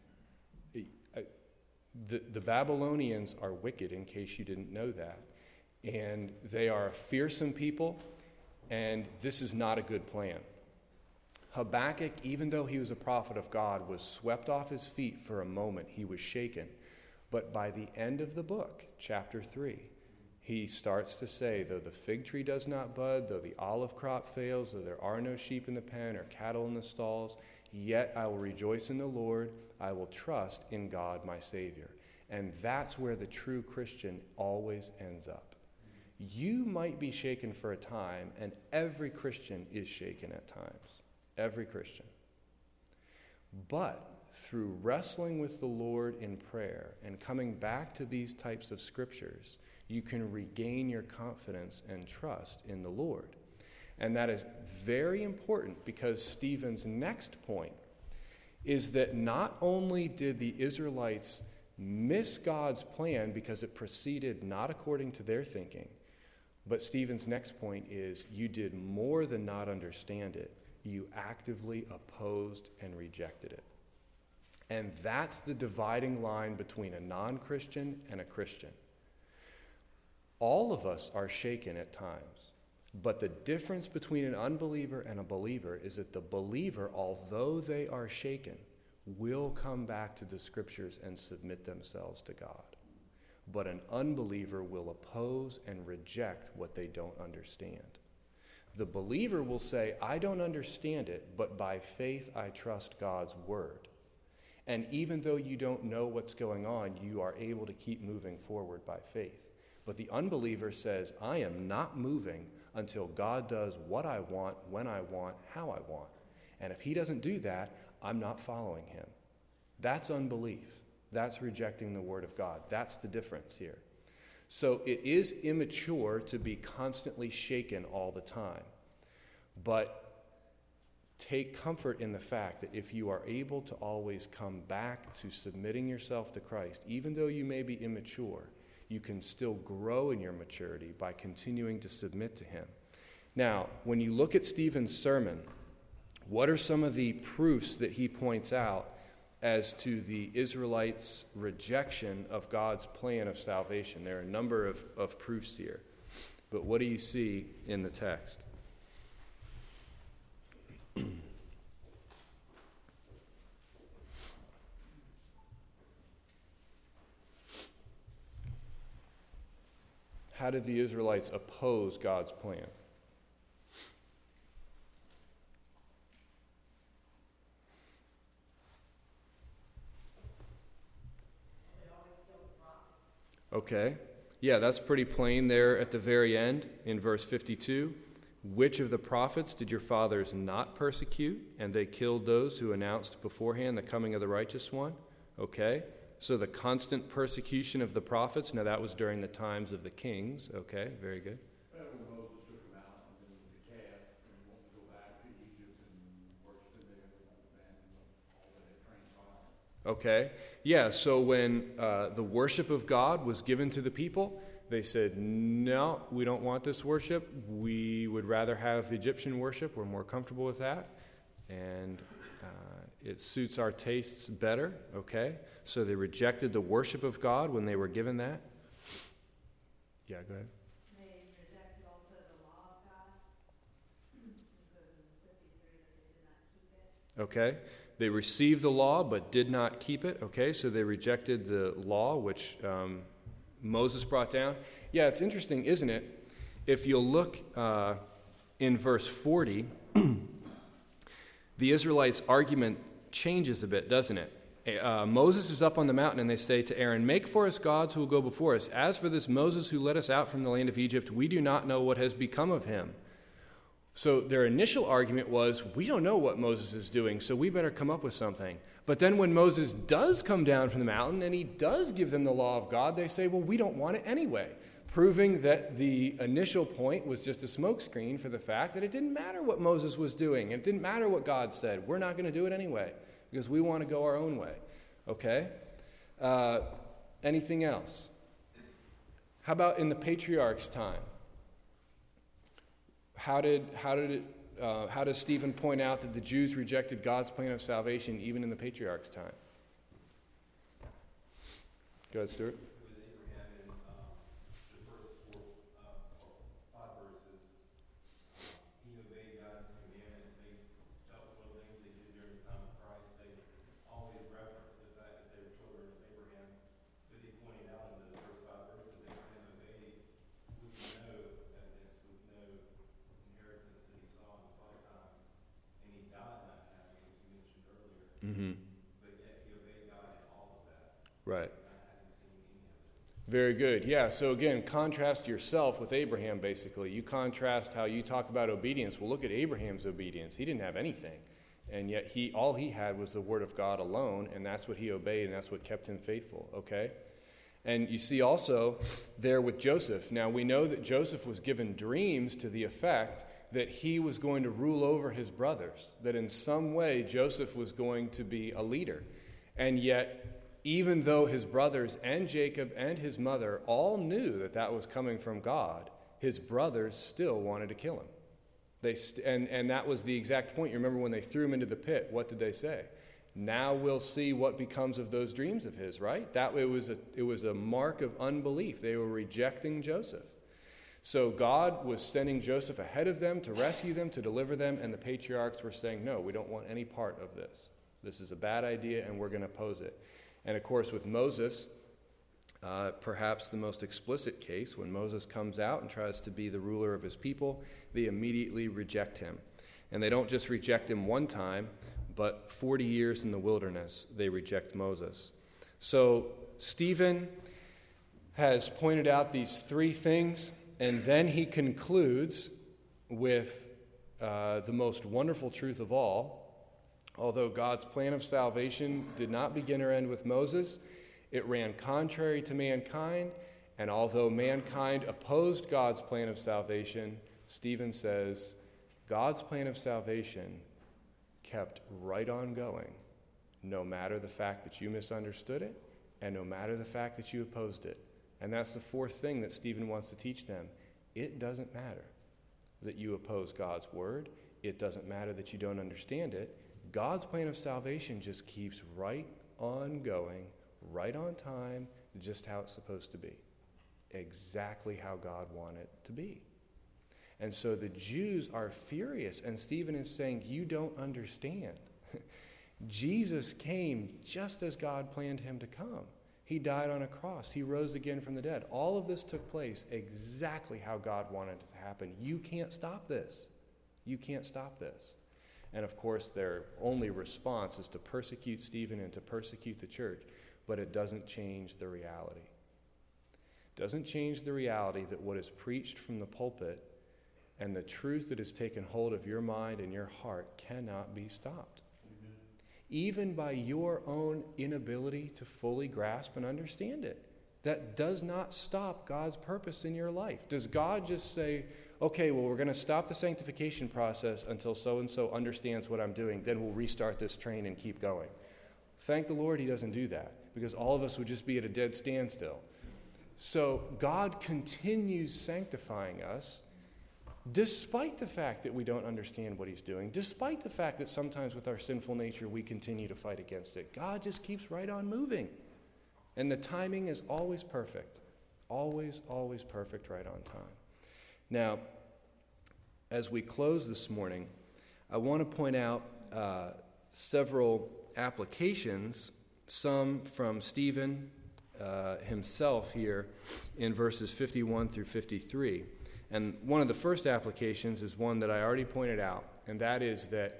The, the Babylonians are wicked, in case you didn't know that, and they are a fearsome people, and this is not a good plan. Habakkuk, even though he was a prophet of God, was swept off his feet for a moment. He was shaken. But by the end of the book, chapter three, he starts to say, though the fig tree does not bud, though the olive crop fails, though there are no sheep in the pen or cattle in the stalls, yet I will rejoice in the Lord. I will trust in God my Savior. And that's where the true Christian always ends up. You might be shaken for a time, and every Christian is shaken at times. Every Christian. But through wrestling with the Lord in prayer and coming back to these types of scriptures, you can regain your confidence and trust in the Lord. And that is very important, because Stephen's next point is that not only did the Israelites miss God's plan because it proceeded not according to their thinking, but Stephen's next point is you did more than not understand it. You actively opposed and rejected it. And that's the dividing line between a non-Christian and a Christian. All of us are shaken at times. But the difference between an unbeliever and a believer is that the believer, although they are shaken, will come back to the scriptures and submit themselves to God. But an unbeliever will oppose and reject what they don't understand. The believer will say, I don't understand it, but by faith I trust God's word. And even though you don't know what's going on, you are able to keep moving forward by faith. But the unbeliever says, I am not moving until God does what I want, when I want, how I want. And if he doesn't do that, I'm not following him. That's unbelief. That's rejecting the word of God. That's the difference here. So it is immature to be constantly shaken all the time. But take comfort in the fact that if you are able to always come back to submitting yourself to Christ, even though you may be immature, you can still grow in your maturity by continuing to submit to him. Now, when you look at Stephen's sermon, what are some of the proofs that he points out as to the Israelites' rejection of God's plan of salvation? There are a number of, of proofs here. But what do you see in the text? How did the Israelites oppose God's plan? Okay. Yeah, that's pretty plain there at the very end in verse fifty-two. Which of the prophets did your fathers not persecute? And they killed those who announced beforehand the coming of the righteous one. Okay. So the constant persecution of the prophets, now that was during the times of the kings. Okay, very good. That when Moses took them out and then the calf and wanted to go back to Egypt and worship in there and all that had transpired. Okay, yeah, so when uh, the worship of God was given to the people, They said, no, we don't want this worship. We would rather have Egyptian worship. We're more comfortable with that. And uh, it suits our tastes better, okay? So they rejected the worship of God when they were given that. Yeah, go ahead. They rejected also the law of God. It says in fifty-three that they did not keep it. Okay. They received the law but did not keep it. Okay, so they rejected the law which um, Moses brought down. Yeah, it's interesting, isn't it? If you'll look uh, in verse forty, the Israelites' argument changes a bit, doesn't it? Uh, Moses is up on the mountain and they say to Aaron, "Make for us gods who will go before us. As for this Moses who led us out from the land of Egypt, we do not know what has become of him." So their initial argument was, we don't know what Moses is doing, so we better come up with something. But then when Moses does come down from the mountain and he does give them the law of God, they say, well, we don't want it anyway, proving that the initial point was just a smokescreen for the fact that it didn't matter what Moses was doing. It didn't matter what God said. We're not going to do it anyway because we want to go our own way. Okay? Uh, anything else? How about in the patriarchs' time? How did how did it, uh, how does Stephen point out that the Jews rejected God's plan of salvation even in the patriarchs' time? Go ahead, Stuart. It was Abraham in um, the first four, uh, five verses. Um, he obeyed God's commandment. They, that was one of the things they did during the time of Christ. They always referenced the fact that they were children of Abraham. But he pointed out in those first five verses, Abraham obeyed with no evidence, with no inheritance that he saw in his lifetime. And he died not having, as you mentioned earlier. Mm-hmm. But yet he obeyed God in all of that. Right. Any Very good. Yeah, so again, contrast yourself with Abraham, basically. You contrast how you talk about obedience. Well, look at Abraham's obedience. He didn't have anything. And yet he all he had was the word of God alone, and that's what he obeyed, and that's what kept him faithful, okay? And you see also there with Joseph. Now, we know that Joseph was given dreams to the effect that he was going to rule over his brothers, that in some way Joseph was going to be a leader. And yet, even though his brothers and Jacob and his mother all knew that that was coming from God, his brothers still wanted to kill him. They st- and, and that was the exact point. You remember when they threw him into the pit, what did they say? Now we'll see what becomes of those dreams of his, right? That it was a, it was a mark of unbelief. They were rejecting Joseph. So God was sending Joseph ahead of them to rescue them, to deliver them, and the patriarchs were saying, no, we don't want any part of this. This is a bad idea, and we're going to oppose it. And of course, with Moses, uh, perhaps the most explicit case, when Moses comes out and tries to be the ruler of his people, they immediately reject him. And they don't just reject him one time, but forty years in the wilderness, they reject Moses. So Stephen has pointed out these three things, and then he concludes with uh, the most wonderful truth of all. Although God's plan of salvation did not begin or end with Moses, it ran contrary to mankind, and although mankind opposed God's plan of salvation, Stephen says, God's plan of salvation kept right on going, no matter the fact that you misunderstood it, and no matter the fact that you opposed it. And that's the fourth thing that Stephen wants to teach them. It doesn't matter that you oppose God's word. It doesn't matter that you don't understand it. God's plan of salvation just keeps right on going, right on time, just how it's supposed to be. Exactly how God wanted it to be. And so the Jews are furious, and Stephen is saying, you don't understand. Jesus came just as God planned him to come. He died on a cross. He rose again from the dead. All of this took place exactly how God wanted it to happen. You can't stop this. You can't stop this. And of course, their only response is to persecute Stephen and to persecute the church, but it doesn't change the reality. It doesn't change the reality that what is preached from the pulpit and the truth that has taken hold of your mind and your heart cannot be stopped. Mm-hmm. Even by your own inability to fully grasp and understand it. That does not stop God's purpose in your life. Does God just say, okay, well, we're going to stop the sanctification process until so-and-so understands what I'm doing, then we'll restart this train and keep going? Thank the Lord he doesn't do that, because all of us would just be at a dead standstill. So God continues sanctifying us despite the fact that we don't understand what he's doing, despite the fact that sometimes with our sinful nature we continue to fight against it. God just keeps right on moving. And the timing is always perfect. Always, always perfect right on time. Now, as we close this morning, I want to point out uh, several applications, some from Stephen uh, himself here in verses fifty-one through fifty-three. And one of the first applications is one that I already pointed out, and that is that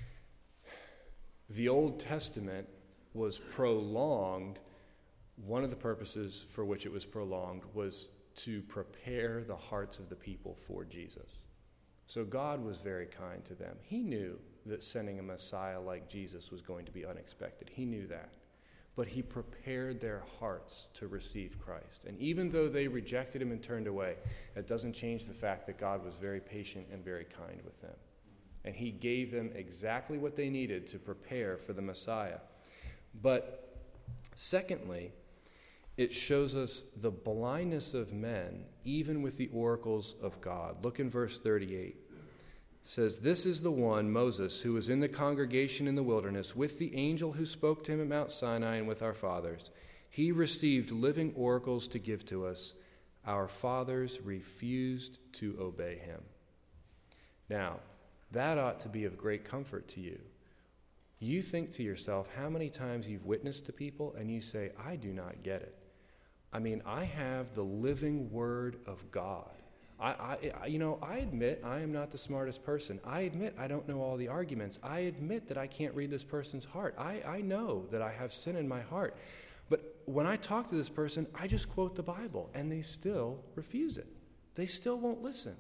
the Old Testament was prolonged. One of the purposes for which it was prolonged was to prepare the hearts of the people for Jesus. So God was very kind to them. He knew that sending a Messiah like Jesus was going to be unexpected. He knew that. But he prepared their hearts to receive Christ. And even though they rejected him and turned away, that doesn't change the fact that God was very patient and very kind with them. And he gave them exactly what they needed to prepare for the Messiah. But secondly, it shows us the blindness of men, even with the oracles of God. Look in verse thirty-eight. It says, "This is the one, Moses, who was in the congregation in the wilderness with the angel who spoke to him at Mount Sinai and with our fathers. He received living oracles to give to us. Our fathers refused to obey him." Now, that ought to be of great comfort to you. You think to yourself how many times you've witnessed to people and you say, "I do not get it." I mean, I have the living word of God. I, I, you know, I admit I am not the smartest person. I admit I don't know all the arguments. I admit that I can't read this person's heart. I, I know that I have sin in my heart. But when I talk to this person, I just quote the Bible, and they still refuse it. They still won't listen.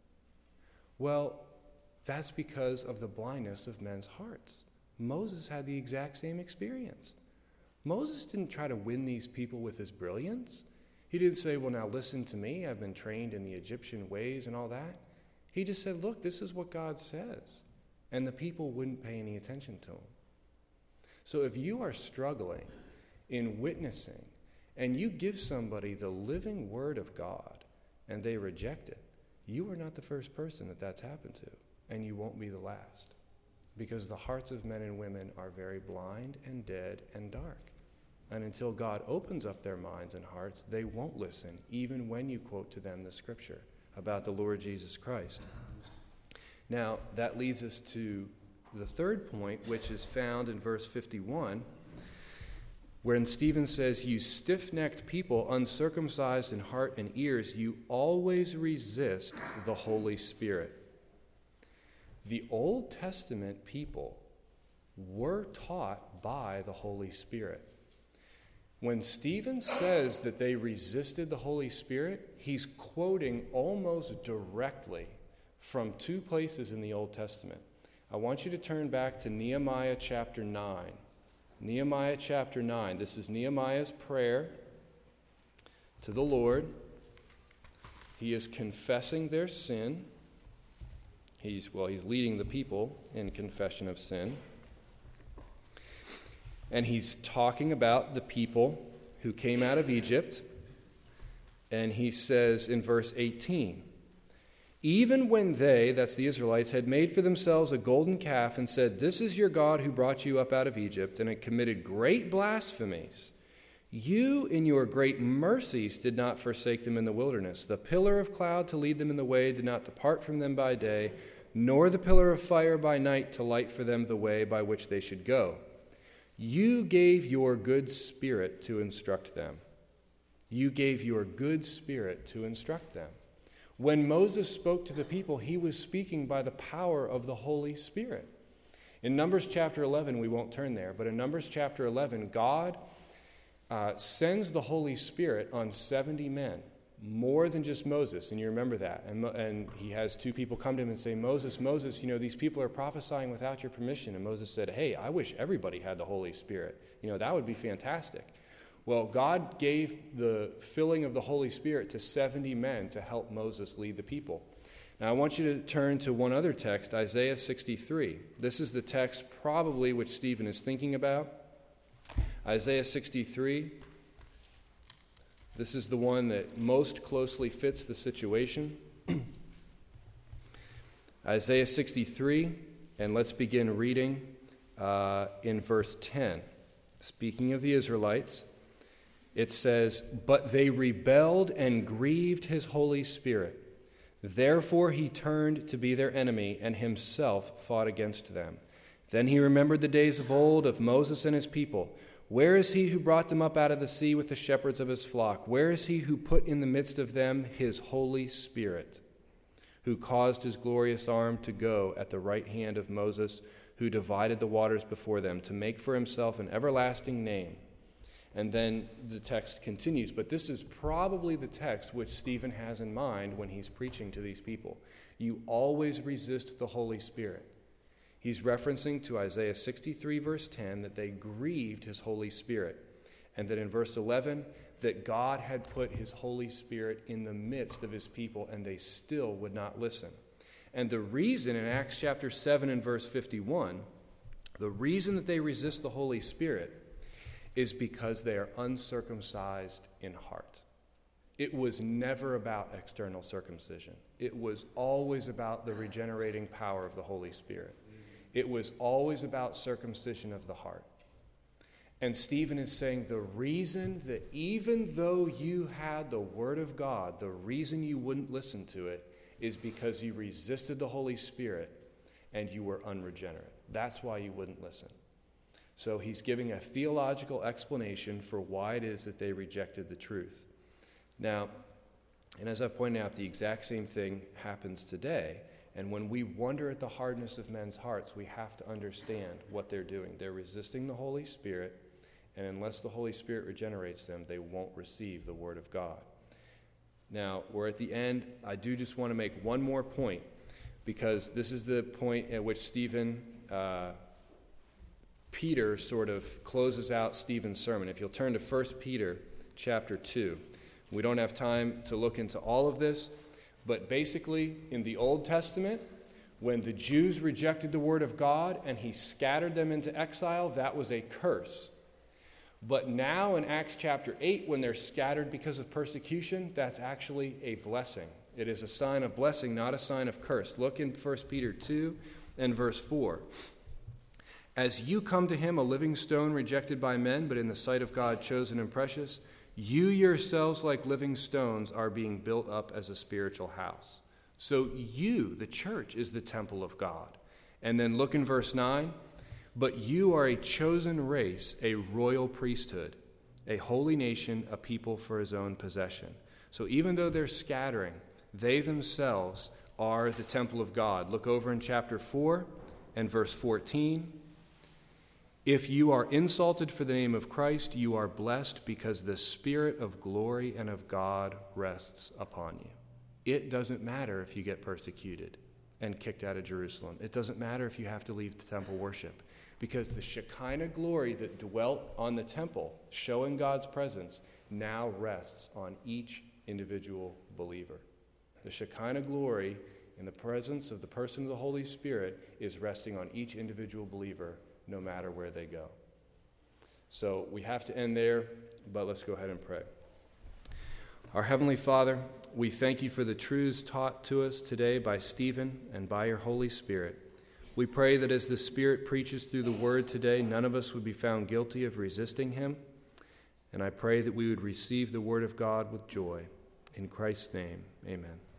Well, that's because of the blindness of men's hearts. Moses had the exact same experience. Moses didn't try to win these people with his brilliance. He didn't say, "Well, now listen to me. I've been trained in the Egyptian ways and all that." He just said, "Look, this is what God says." And the people wouldn't pay any attention to him. So if you are struggling in witnessing and you give somebody the living word of God and they reject it, you are not the first person that that's happened to, and you won't be the last. Because the hearts of men and women are very blind and dead and dark. And until God opens up their minds and hearts, they won't listen, even when you quote to them the scripture about the Lord Jesus Christ. Now, that leads us to the third point, which is found in verse fifty-one, wherein Stephen says, "You stiff-necked people, uncircumcised in heart and ears, you always resist the Holy Spirit." The Old Testament people were taught by the Holy Spirit. When Stephen says that they resisted the Holy Spirit, he's quoting almost directly from two places in the Old Testament. I want you to turn back to Nehemiah chapter nine. Nehemiah chapter nine. This is Nehemiah's prayer to the Lord. He is confessing their sin. He's, well, he's leading the people in confession of sin. And he's talking about the people who came out of Egypt. And he says in verse eighteen, "Even when they," that's the Israelites, "had made for themselves a golden calf and said, 'This is your God who brought you up out of Egypt,' and had committed great blasphemies, you in your great mercies did not forsake them in the wilderness. The pillar of cloud to lead them in the way did not depart from them by day, nor the pillar of fire by night to light for them the way by which they should go. You gave your good spirit to instruct them." You gave your good spirit to instruct them. When Moses spoke to the people, he was speaking by the power of the Holy Spirit. In Numbers chapter eleven, we won't turn there, but in Numbers chapter eleven, God uh, sends the Holy Spirit on seventy men, more than just Moses, and you remember that. And, and he has two people come to him and say, "Moses, Moses, you know, these people are prophesying without your permission." And Moses said, "Hey, I wish everybody had the Holy Spirit. You know, that would be fantastic." Well, God gave the filling of the Holy Spirit to seventy men to help Moses lead the people. Now, I want you to turn to one other text, Isaiah sixty-three. This is the text probably which Stephen is thinking about. Isaiah sixty-three. This is the one that most closely fits the situation. Isaiah sixty-three, and let's begin reading uh, in verse ten. Speaking of the Israelites, it says, "But they rebelled and grieved his Holy Spirit. Therefore he turned to be their enemy and himself fought against them. Then he remembered the days of old of Moses and his people. Where is he who brought them up out of the sea with the shepherds of his flock? Where is he who put in the midst of them his Holy Spirit, who caused his glorious arm to go at the right hand of Moses, who divided the waters before them, to make for himself an everlasting name?" And then the text continues, but this is probably the text which Stephen has in mind when he's preaching to these people. You always resist the Holy Spirit. He's referencing to Isaiah sixty-three, verse ten, that they grieved his Holy Spirit. And that in verse eleven, that God had put his Holy Spirit in the midst of his people, and they still would not listen. And the reason in Acts chapter seven and verse fifty-one, the reason that they resist the Holy Spirit is because they are uncircumcised in heart. It was never about external circumcision. It was always about the regenerating power of the Holy Spirit. It was always about circumcision of the heart. And Stephen is saying the reason that even though you had the Word of God, the reason you wouldn't listen to it is because you resisted the Holy Spirit and you were unregenerate. That's why you wouldn't listen. So he's giving a theological explanation for why it is that they rejected the truth. Now, and as I've pointed out, the exact same thing happens today. And when we wonder at the hardness of men's hearts, we have to understand what they're doing. They're resisting the Holy Spirit, and unless the Holy Spirit regenerates them, they won't receive the Word of God. Now, we're at the end. I do just want to make one more point, because this is the point at which Stephen... Uh, Peter sort of closes out Stephen's sermon. If you'll turn to First Peter chapter two. We don't have time to look into all of this, but basically in the Old Testament, when the Jews rejected the word of God and he scattered them into exile, that was a curse. But now in Acts chapter eight, when they're scattered because of persecution, that's actually a blessing. It is a sign of blessing, not a sign of curse. Look in First Peter two and verse four. "As you come to him, a living stone rejected by men, but in the sight of God chosen and precious, you yourselves, like living stones, are being built up as a spiritual house." So you, the church, is the temple of God. And then look in verse nine. "But you are a chosen race, a royal priesthood, a holy nation, a people for his own possession." So even though they're scattering, they themselves are the temple of God. Look over in chapter four and verse fourteen. "If you are insulted for the name of Christ, you are blessed because the Spirit of glory and of God rests upon you." It doesn't matter if you get persecuted and kicked out of Jerusalem. It doesn't matter if you have to leave the temple worship, because the Shekinah glory that dwelt on the temple, showing God's presence, now rests on each individual believer. The Shekinah glory in the presence of the person of the Holy Spirit is resting on each individual believer, no matter where they go. So we have to end there, but let's go ahead and pray. Our Heavenly Father, we thank you for the truths taught to us today by Stephen and by your Holy Spirit. We pray that as the Spirit preaches through the word today, none of us would be found guilty of resisting him. And I pray that we would receive the word of God with joy. In Christ's name, amen.